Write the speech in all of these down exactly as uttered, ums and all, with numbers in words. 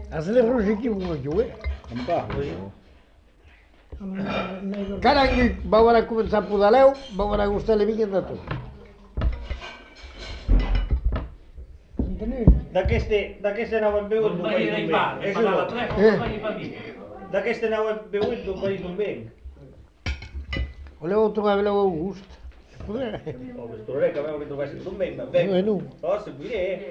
Has le roge qui vous jouez. Em pa? Carangue, vau anar a començar a podar l'eu, vau anar a gustar le vingues de tot. D'aqueste nou hem begut d'un país d'un venc. És això? D'aqueste nou hem begut d'un país d'un venc. Voleu trobar l'eu August? Podré. O més tornaré que veu que trobessin d'un venc, d'un venc. Bueno. Oh, se cuiré.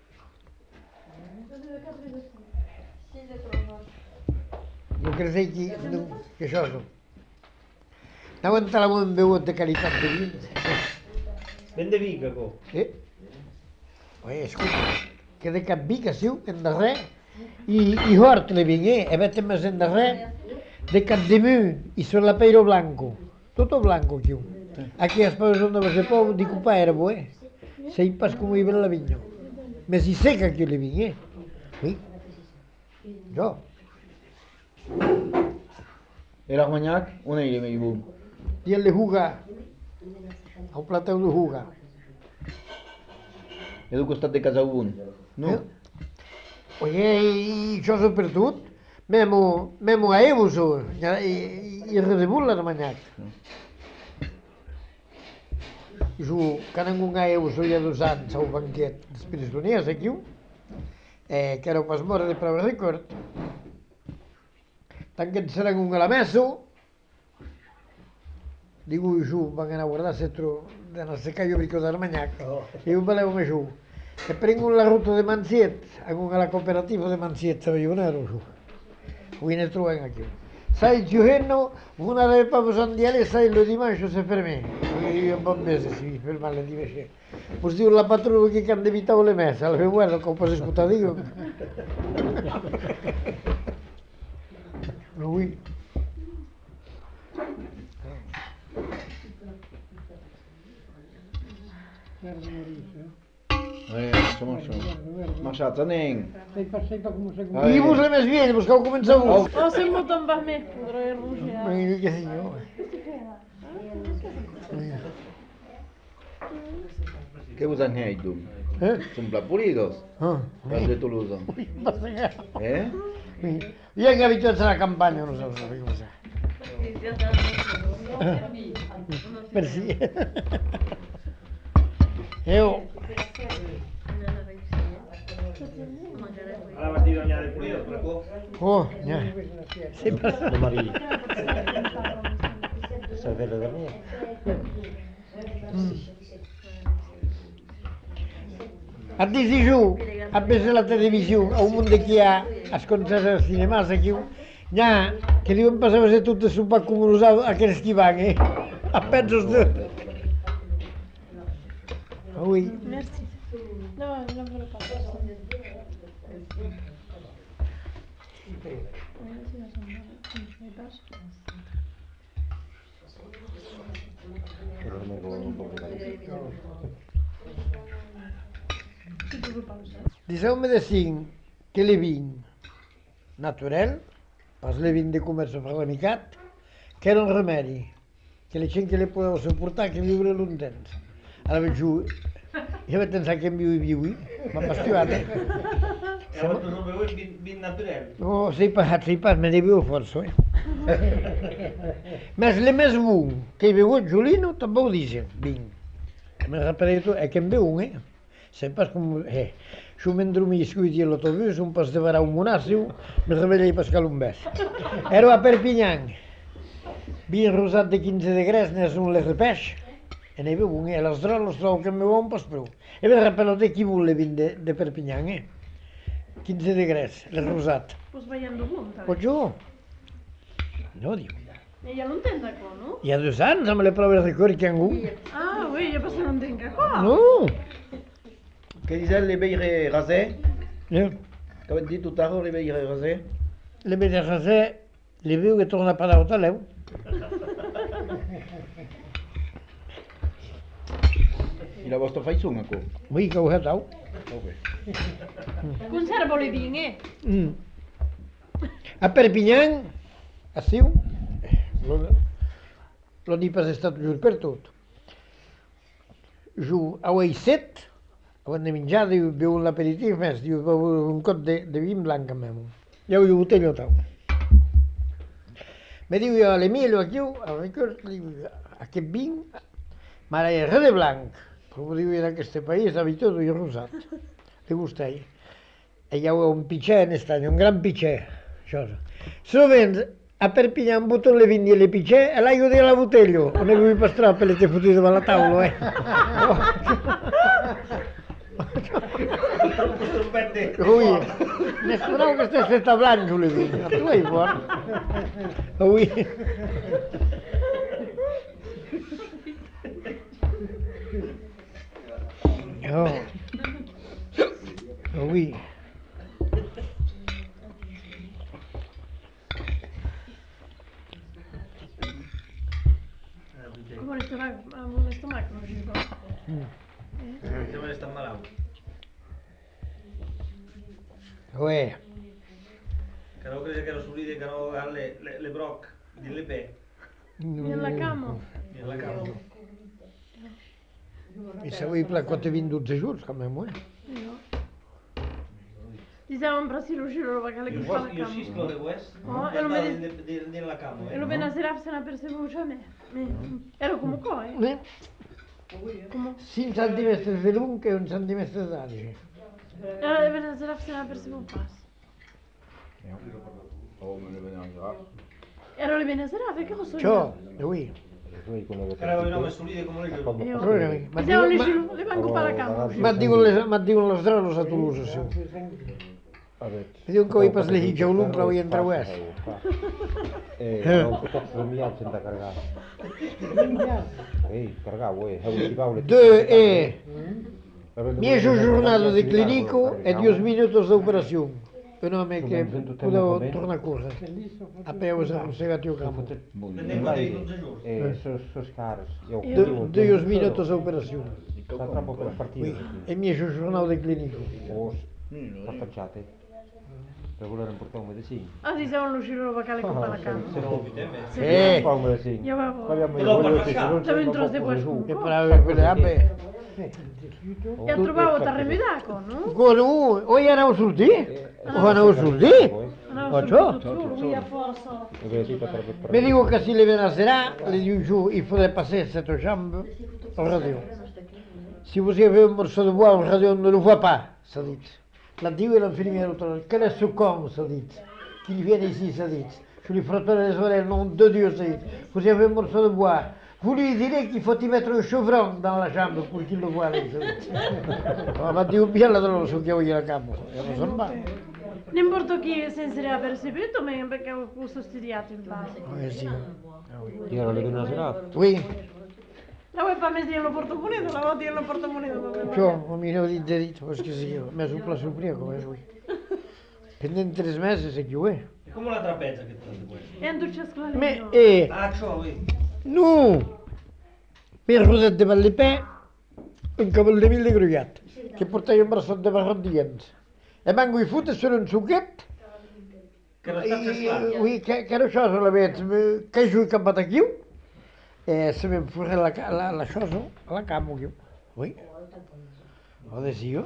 No creus que, no, que això és. No entrar en begut de qualitat de vi. Ben de Vic, acó. Eh? Oye, escucha, que de cap vi que siu, en darrer, i, i hort le vingué, e vete més en darrer, de cap de mu, i sur la peiro blanco. Todo blanco, quiu. Aquí as paus onde você pode, dico pa erbo, eh? Sei pas como iba la viño. Me si seca que le vingué. Oui. Jo. Era guanyac, una illa me bum. I el de juga. Au plateu de juga. E du costat de casa un. No? Eh? Oye, i això és per tot. Memo, memo a Evo, so, i, i res de bulla de manyac. Jo, que ningú a Evo, so, ja dos anys, au banquet després d'unies aquí, eh, que era pas mora de prova record. Tant que ens seran un a la mesa, digo, jo, van anar a guardar setro de no sé què jo brico d'Armanyac, i un valeu amb això. E prengo la ruta de Mansiet, ango a la cooperativa de Mansiet, sabellonero, jo. Avui ne trobem aquí. Sai giorno, una delle papas andiale, sai lo dimanche se per me. Io un po' mese si ferma le dimanche. Pues dico la patrona che han evitato le messe, alla fine guarda come posso ascoltare io. Lui. Eh, això, això. Marxat, anem. I vos le més bien, vos que heu començat vos. O se mu ton vas més, podré rujar. Ai, què sé jo. Què vos han fet, tu? Eh? Són plat polidos? Ah. Plat de Toulouse. Ui, passa que... Eh? I en habituats a la campanya, no saps què passa. Merci. Eu... Ara vas dir doña de polidos, però... Oh, ja. Sí, passa. De Marí. Cervera de mi. Et dic jo, has vist a la televisió, a un munt d'aquí ha els concerts als cinemes aquí, n'hi ha que diuen passar a ser tot de sopar com uns aquells que hi van, eh? A pensos de... Ui. Merci. No, no me lo paso. Deixeu-me dir que le vin naturel, pas le vin de comerç fabricat, que era un remedi, que la gent que le podeu suportar que viure l'untens. Ara veig jo, jo vaig pensar que em viu i viu, m'ha pastivat, eh? Llavors tu no beus vin natural? No, sei pas, sei pas, me ne viu força, eh? Mas le més bon que he begut, Jolino, també ho dicen, vin. Me reparei è che un, eh? Sei pas com... Eh, jo m'endormisco i l'autobús, un pas de varà un monàssiu, me rebellei pescar un bes. Ero a Perpignan, vin rosat de quinze de gres, n'és un les de peix, e ne bevo un, eh? Les droles trobo que me beuen pas prou. E ve repelote qui vuole vin de, de Perpignan, eh? quinze de gres, les rosat. Pues vayan do juntas. Pues jo... No, diu. Ella non ten d'acò, no? Hi ha dos anys, amb les proves de cor que han hagut. Ah, oui, jo penso que non ten d'acò. No! Què diuen les veilles rasées? Eh? Què vas dir tout à l'heure, les veilles rasées? Le veig rasé, li viu que torna a parar al taleu. I la vostra faig un, acó? Vull que ho hetau. Conservo le vin, eh? Mm. A Perpignan, a Siu, l'on hi pas estat just per tot. Jo, a Oaicet, abans de menjar, diu, veu un aperitiu més, diu, veu un cot de, de vi blanc amb mi. Ja ho diu, botello tau. Me diu, a l'Emilio, aquí, a record, diu, aquest vi, m'ara és res de blanc, com diu en aquest país, habituat i rosat. Li gusta ell. Ell ha un pitxer en aquest any, un gran pitxer, això. Sovint, a Perpinyà un botó le vindi le pitxer e l'aigua de la botello, on vull pastar per le te fotuto per la taula, eh. Ui, m'esperavo que estàs fet blanc, le vindi, a tu hi fort. Ui. Oh. Ui. Amb un estomac, amb un estomac, no sé com. Sempre està malalt. Uè. Que no creia que era solide, que no le, le, le broc, di le pe. Nella cama. Nella cama. I se vull pla quatre vint dotze jours, com a moi. Io. Diciamo in Brasile uscire lo bacale che Io fa la io cama. si esplode questo. Oh, e lo vedi- Nella cama. E lo bene a seraf se ne percevuto a me. Ero come coi. Eh? Come? cinc centímetres de lung e un centímetre d'arge. Era lo bene a seraf se ne percevuto pas. Ero le bene a seraf e che cosa Ciò, ui. Era un nome solide come le giuro. Io. Allora, ma Diciamo le dico- giro, le manco para la cama. ma dicono le, ma dicono le strade a Toulouse, sì. E dicono che vuoi per le higge, un lumpra vuoi entrare a est. Eh, non posso migliare senza caricare. Ehi, caricare, vuoi? Hai un Due e mie giornate di clinico e dieci minuti di operazione. Per non me che potevo tornare a correre. Appena si è arrossegato il campo. Eh, sono scarsi. Io Due minuti di operazione. sta troppo per partire. E mie giornate di clinico. Oh, affacciate. Per volere un portare un medicino. Ah, diciamo lo uscire lo bacale che fa la cama. Se no, Eh, fa un medicino. Io avevo. Parliamo di Però quello per che lasciare. non Stavo in troste c'è poi su. che bravo per vabbè. E ho trovato Tarremidaco, no? Con un, o erano sul di? O erano sul di? Oh, ciò? Via forza. Mi dico che si leva la sera, le dico giù, il faut passer cette jambe au radio. Si vous avez un morceau de bois au radio, on ne le voit pas, ça dit. La dico e l'infirmière, quel est ce con, ça dit. Qu'il vienne ici, ça dit. Je lui frotterai les oreilles, nom de Dieu, ça dit. Vous avez un morceau de bois. Vous lui direz qu'il faut y mettre un chevron dans la chambre pour qu'il le voie, ça dit. Ma dico bien la dolore su che voglio la capo, e non sono male. Non importa chi se ne ha percepito, ma perché avevo studiato in base. Eh sì. Io ero le due una serata. Oui, La vuoi far mettere in portamoneta? La vuoi dire in portamoneta? ciò, un minuto di diritto, perché sì, io mi sono preso prima come lui. Pendente tre mesi si chiude. È come una trapezza che tende questo. E anducesco la Me, legno. e, Ah, ciò, vedi. no, per rosette per le pe, un cavallo di mille grugliate, che portai un braccio di barro di gente. E manco i fute sono un succhetto, Che non sta cescando. oui, che che lo so solamente, che giù il campato chiù, e se mi fuori la, la, la cosa, la camo chiù. Oui. Adesso io,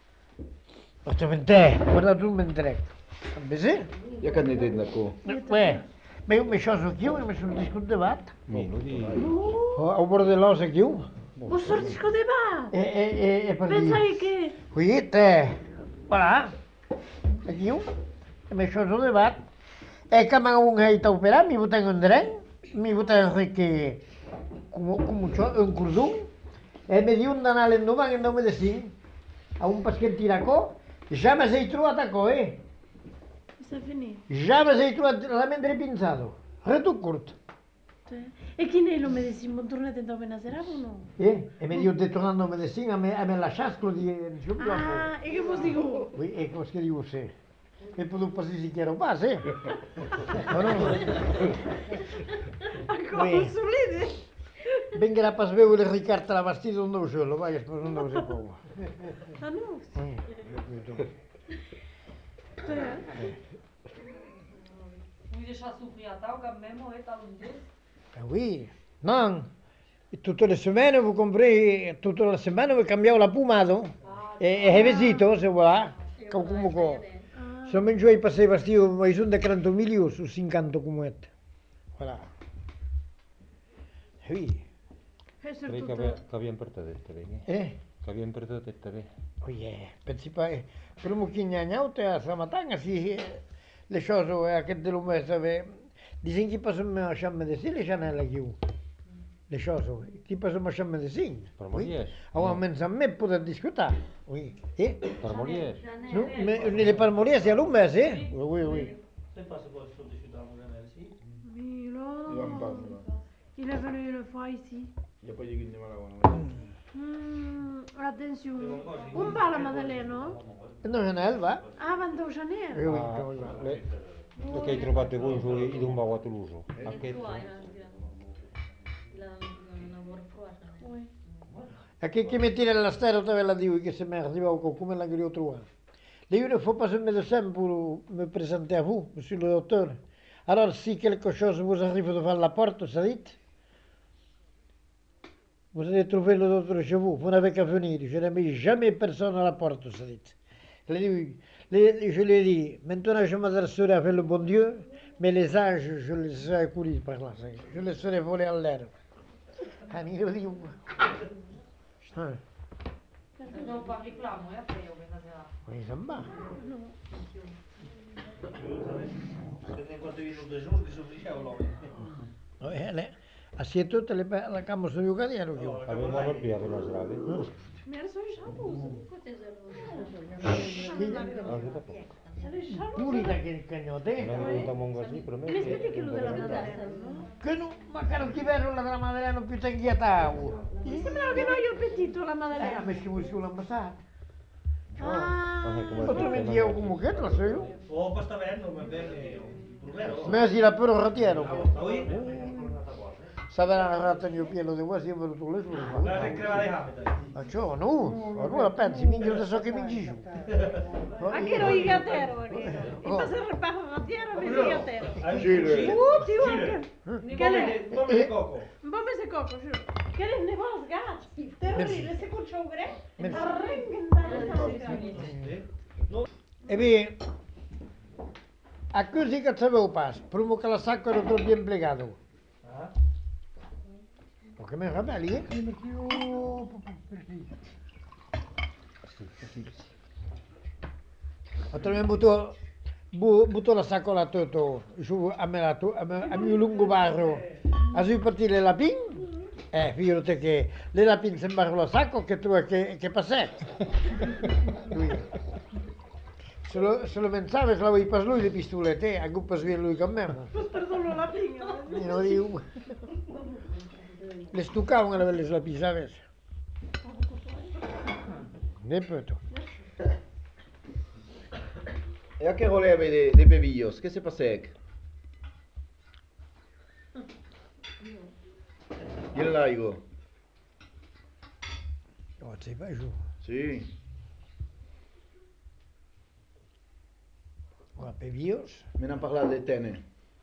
ovviamente, guarda tu mentre, sì? Ja kan niet in dat ko. Beh, ma io mi sono chiù e mi sono discutevato. Meno di. Ho bordo dell'osa chiù. Vuoi sortisco di va? E, e, e, e per dire, Pensai che... qui te, voilà, e chiù, e mi sono sollevato. E che mi hanno aiutato a operare, mi vogliono un dren, mi vogliono che, come, come ciò, un cordone, e mi dicono di andare all'indomani in nome di sì, a un paschettino a co, già mi sei trovato a co, eh. Sta finito. Già mi sei trovato la mente pinzato, retto corto. E chi ne lo medesimo? Tornate da una sera o no? Eh? E mi dico di tornare in nome di sì, a me, a me lasciare di subito. Ah, e che posso dire? Oui, e come si dice sì. E poi dopo si chiaro pas, sì. O no? Ancora Oui. solide? Venga la pas veo le ricarta la vestita non devo solo, vai, che non devo se può. Ah no? Vuoi lasciare soffrire a te, che memo è talundes? Ah oui, non. E tutte le settimane vi comprei, tutte le settimane vi cambiavo la pomata. Ah, E hai vestito, se vuoi, come co. Se non ci passare i vestiti, ma sono da quaranta milioni su cinquanta come è. Voilà. Oui. Essere Crei che tutto... aveva- che abbiamo portato te, vedi? Eh? Che abbiamo portato te, vedi? Oh yeah. Pensi poi, prima che ne hanno a stamattina, sì, le cose che te lo messo, dicono che possono lasciare di sì, le canelle più. Le cose, che possono lasciare di sì. Per morire. Allora, mentre a me potete discutere. Oui. Eh? Per morire. No, me, le palmorie si allunga, sì? Oui, oui. Se passa poi sul discutano con me, sì. Milo. Il est venu une fois ici. Il n'y a pas de guide de malade. Hmm, attenzione. Un pa la Maddalena? Non ce n'è, va? Ah, Vando Janeiro. Oui, oui, Ah, oui, oui. le, le che hai trovato voi su i Dumba a Toulouse. A che E che, che metti nella storia dove la dico che se mi arriva come la che ho trovato. Le une fois pas un médecin pour me présenter à vous, monsieur le docteur. Alors, si quelque chose vous arrive devant la porte, ça dit, vous allez trouver le docteur chez vous, vous n'avez qu'à venir. Je n'ai mis jamais personne à la porte, ça dit. Je lui je lui ai dit, maintenant je m'adresserai avec le bon Dieu, mais les anges, je les laisserai courir par là, je les laisserai voler en l'air. Ah, mi lo dico. Ah, Non fa reclamo, è a te, oui, ça me va. Quando viene un giorno di soffricevo l'ho. Oh, eh, le, así es tutte le la camo su giocare ero io. Abbiamo la via per la strada. Mais elles sont jalouses. Anche da poco. Elle est jalouse. Pulita che cagnote. Non è venuta monga così, per me. Mais aspetti che lo della Maddalena, no? Che non, ma caro chi vero la della Maddalena più te inquietavo. Mi sembrava che noi il pettito la Eh, Maddalena. mi scivo sull'ambasciata. Ah, Altrimenti io comunque non so io. O basta venno, ma bene. Problema. Ma si la però ratiero. Ah oui? Sapeva una rata mio pieno di quasi è venuto le La sue. recreva le capita. Ma ciò, no, allora pensi, minchia da so che mi dici. anche ero i gatero. Il passare il parro ratiero, mi si gatero. Sì. Uh, ti anche. Come come di coco. Un po' mese coco, giuro. Che ne ne vas gas. Terribile, se cuccio un gre. Arrengen E beh, a così che sapevo pas, prima che la sacco ero troppo impiegato. Ah. Perché mi fa belli, eh? Altrimenti butto, bu, butto la saccola tutto su a me, la, tu- a, me, a mio lungo barro, a sui partire la pin, eh, figurati che le la pin sembra lo sacco che tu che, che passè. Lui. Se lo, se lo pensava che l'avevi pas lui le pistolette, a cui svia lui con me. Perdono la pinga. Io lo dico. Le stuccavano le belle sulla pista, vedi? Ne peut-on. Et à quel relais avait des, des bébillos? Qu'est-ce qui s'est passé? Il laigo? Oh, sei pas giù. Sì. Ora, per vios. Me n'han parlat de tene.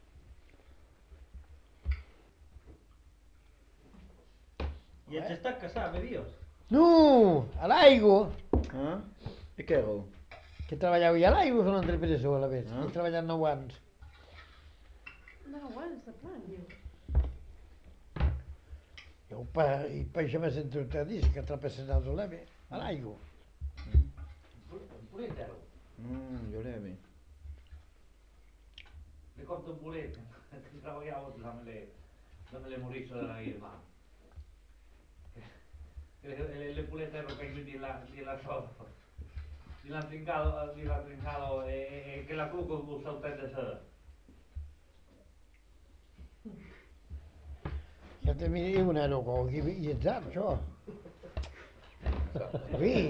E ci sta casando io. No, a Laigo. Ah? E che ero? Che lavorava io a Laigo sono altre persone, vedi? Ah. Che lavorano quando. No, guarda, sta plagio. Io poi, poi ci ho messo in tutta la disca, che tra passato là, a Laigo. Pure intero. Mm, io levi. Ricordo un bulletto. Lavoravo dalle dalle Maurizio della Irma. Le, le pulette erano che quindi la, di la so, di la trincalo, di la trincalo e, e che la cuco con saltare sera. Che mi io non ero con chi gli ciò. Qui.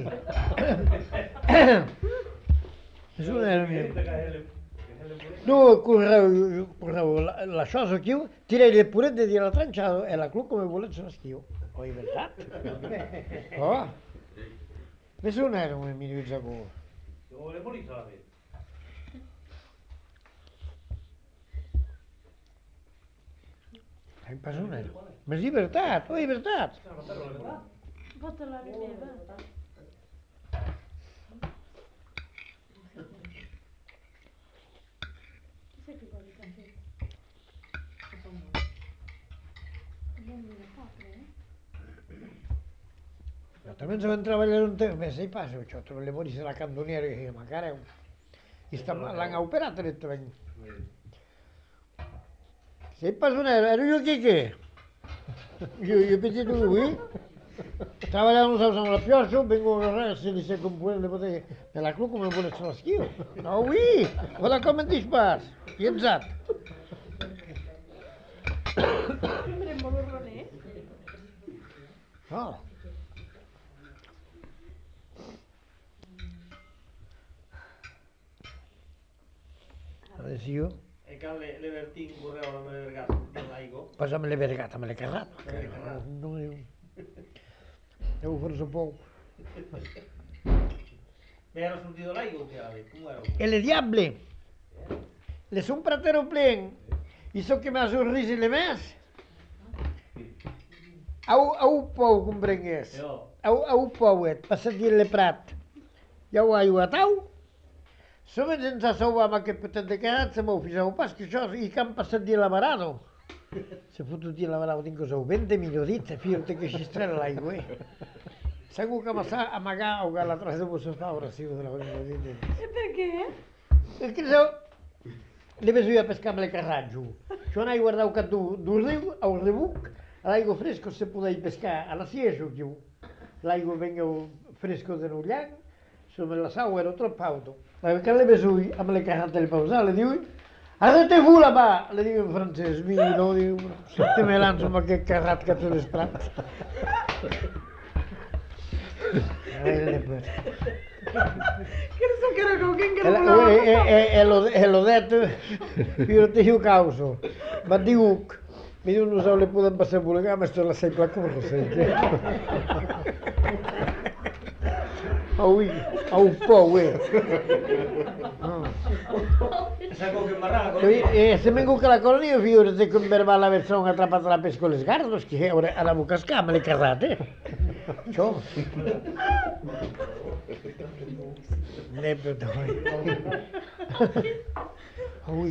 Nessuno era mio. No, correvo, correvo la, la cosa che io tirei le purette di la tranciato e la clu come vuole sono schio. Ho inventato. Oh. Nessuno era un mio gioco. Dove le Maurizio la vedi? Hai preso un ero. Ma sì, verità, tu hai verità. Bota la rileva. Tamén se van traballar un tempo, me sei paso, xo, te le morís la candoniera e ma careu. E está l'han operato detto ben. Sei paso nero, ero io che che? Io, io petit lui, traballamos a usar la pioscio, vengo a agarrar, se dice con puede le pote, me la cru come vuole se la schio. No, oui, voilà come dispas. E exact. Sembremmo l'orronè. No. Adesso io, E che le, le vertin correvano me le vergate dell'aigo? passami le vergate, me le carrato. Non io. Devo fare so poco. Me era sentito l'aigo che avevi, come era? E le diable, le son pratero plen, i so che mi ha sorrisi le mes. Au, au pou, comprengues. Jo. Au, au pouet, passat dir le prat. Ja ho ha atau. Som sense sou amb aquest petit de quedat, se m'ho fixeu pas, que això, i que han passat dir l'avarado. Se fotut dir l'avarado, tinc que sou veinte milions, fíjate que xistrar l'aigua, eh. Segur que m'ha amagat o que l'altra de vos fa oració de la cosa. E perché? Perché se le veso io a pescar amb le carraggio. Això n'hai guardat que tu, du riu, au rebuc, l'aigua fresco se podei pescar a la siejo, diu. L'aigua venga fresco de l'ullac, se me la sau ero troppo auto. Perché le veso io, amb le carrate le pausà, le diu, arrêtez-vous là-bas, le diu in francès, mi no, diu, se te me lanzo amb aquest carrat que te l'esprat. Che ne so che era con che E l'ho detto, io ti io causo, ma dico, mi dico non so le podem passar per la ma sto la sei per correre, sai. Oh, a un po', eh. Saco che marrà con E se vengo che la colonia, figurati che mi va la versione atrappata la pesca con le sgardos, che ora alla buca scama le carrate. Ciò. Ne per dove. Ui.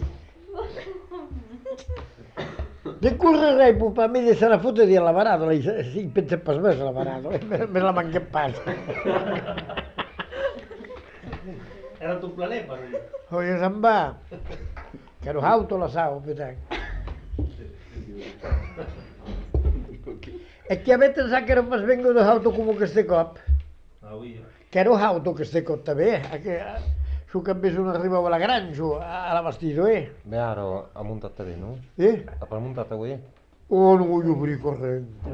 De correrei pupa, mi se la foto di lavorato, lei si pensa pas me se lavorato, me la manca pas. Era tu planeta, lui. Oye, se'n va. Che ero auto la sao, vedrai. E che avete sa che non mi vengo d'auto come queste cop? Ah, oui. Che ero auto queste cop també, che su che bisogna arrivare alla granja, alla vestito, eh? Bearo ha montato te, no? Eh? Ha per montato qui? Oh, non voglio per corrente.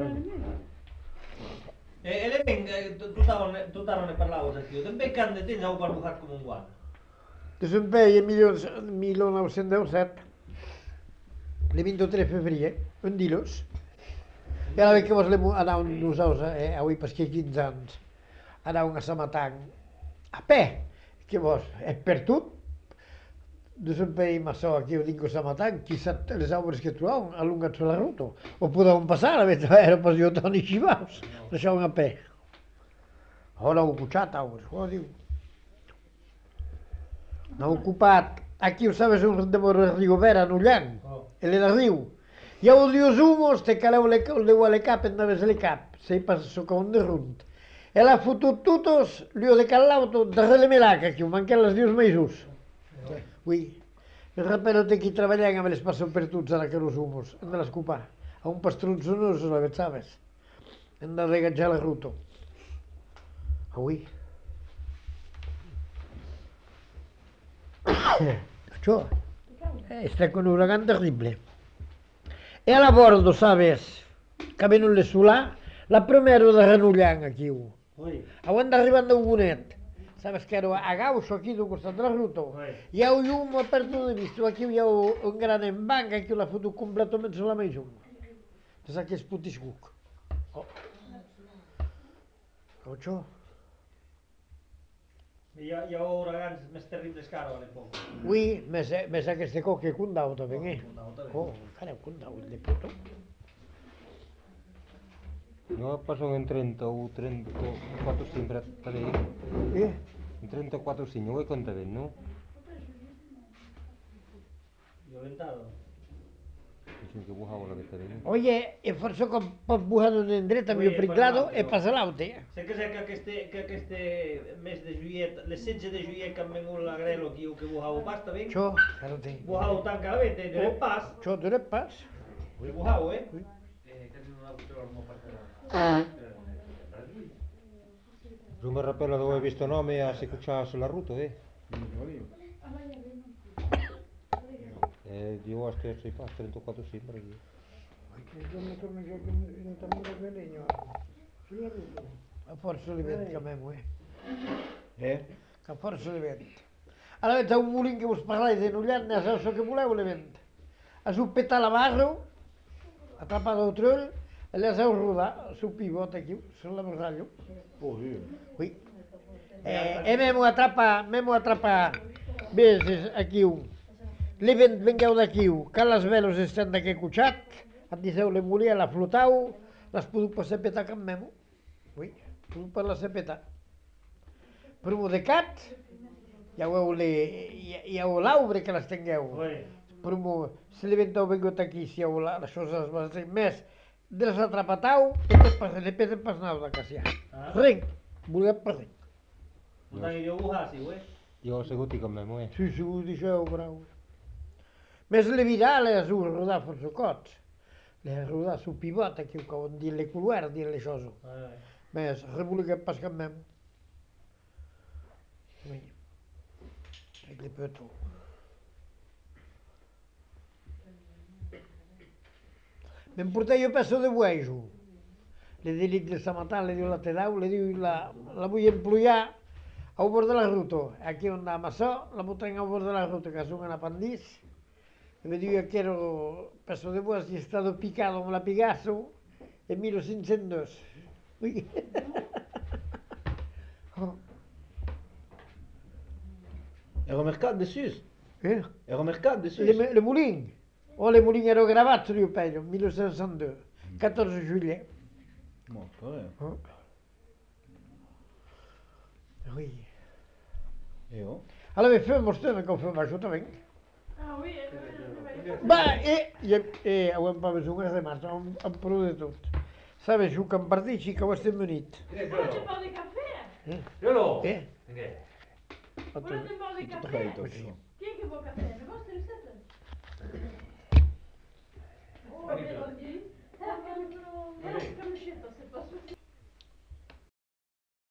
E, e le ben, tu t'hanno ne parlavo da io, te ben cande te ne ho parlato come un guano. Te sono bei nel millenovecentosette, le ventitré febbraio, un dilos. E ara que vos l'hem anat nosaltres, eh, avui pesquer quinze anys, anàvem a Samatang, a pé, que vos, és per tot, de un país maçó aquí ho dic a Samatang, qui sap les obres que trobàvem, allungats per la ruta, o podàvem passar, a veure, era pas jo tant i xivaus, deixàvem a pé. Ora ho cutxat, obres, ho diu. No ocupat, aquí ho sabes un de Morro Rigobera, en Ullan, el era riu. I ho dius humos, te caleu le, le le cap, et naves le cap, sei pas soca un de runt. E l'ha fotut tutos, li ho de cal l'auto, darrere le melaca, que ho manquen les dius mesos. Ui, el rapero té qui treballant amb les passen per tots ara que els humos, hem de l'escopar. A un pastrun sonoso, la vet sabes. Hem de regatjar la ruta. Ui. Això, està con un huracán terrible. E a bordo, sabes, que venen les solà, la primera de Renullan, aquí. Abans d'arribar a un bonet, sabes que era a Gaucho, aquí d'un costat de la ruta. Hi ha un llum a perdre de vista, aquí hi ha un gran embanc, aquí l'ha fotut completament sola més llum. Saps que és putiscuc. Oh. Això. Hi ha, hi ha uragans més terribles que ara, l'època. Oui, més aquest cop que Cundau també, eh? Oh, encara Cundau, el de puto. No passano in trenta o trentaquattro sempre a lei? Eh? In trentaquattro sì, non vuoi contare, no? Violentato? Sì, che buhava la vetta bene. Oye, e forse com pot bujar d'una indreta Ui, millor pringlado per e l'altre. passa l'altre. Se che se che queste, che queste mes de juillet, le setze de juillet che vengo la grelo che io che buhavo basta ben. Ciò, caro te. Buhavo tan calavete de Oh. pas. Ciò dove pas? Que buhavo, eh. Eh, che non ha avuto ormo per Giù mi rappello dove ho visto nome a si cucciava sulla ruta, eh. Eh, io ho scherzo i pas, trentaquattro sembra. A forza li vedi che a me muoio. Eh? Que força li vent. Ara veig un molí que vos parlàs de Nullant, ja saps el que voleu, li vent. A su petar la barro, atrapar el troll, allà seu rodar, su pivot aquí, se la borrallo. Ui. Eh, e mesmo atrapa, mesmo atrapa, ves aquí un. Li vent vengueu d'aquí, que les velos estan d'aquí cuixat, et disseu le molí, la flotau, les podeu passar a petar cap memo. Ui, podeu per la petar. Promo de cat, ja ho heu, ja ho l'aubre que les tingueu. Oi. Promo, si li venteu vingut aquí, si heu la, les coses vas dir més, de les atrapatau, peten pas, li peten pas nau de cassià. Ah. Ring, volem per ring. Putan io buhasi, eh. Io ho seguito con me, eh. Sí, sí, ho deixeu, bravo. Més le virar, les heu rodar força cots. Les heu rodar su pivot aquí, que on dir le couloir, dir les coses. Eh. Més, reboliquem pas cap mem. Ui. Avec les petons. M'emportei jo peso de buejo. Le dic de Samatà, le diu la tedau, le diu la, la vull employar au bord de la ruta. Aquí on da Massó, la mutrem au bord de la ruta, que son en apandís. E me diu, yo quiero peso de bues y he estado picado con la Picasso en mil cinquecento dos. Ui. Oh. Era au mercat de sus. Eh? Era au mercat de sus. Le, le Moulin. Oh, le Moulin ero gravato io peggio, mille cinq cent deux. quatorze juillet. Mo, corretto. Oh. Ui. Io? Allora, fermo stone che ho fermato também. Ah oui, eh, eh, eh, Va, e, e, e ho imparato su questo rimasto, ho imparato di tutto. Sai, su che partiti che ho sempre unito. eh. Volete un po' di caffè? Io Eh? Che? Volete un po' di Tutto caffè? freddo. Chi è che vuole caffè? Le vostre ricette? Oh, ve lo dico? Eh, che uscito, se posso dire.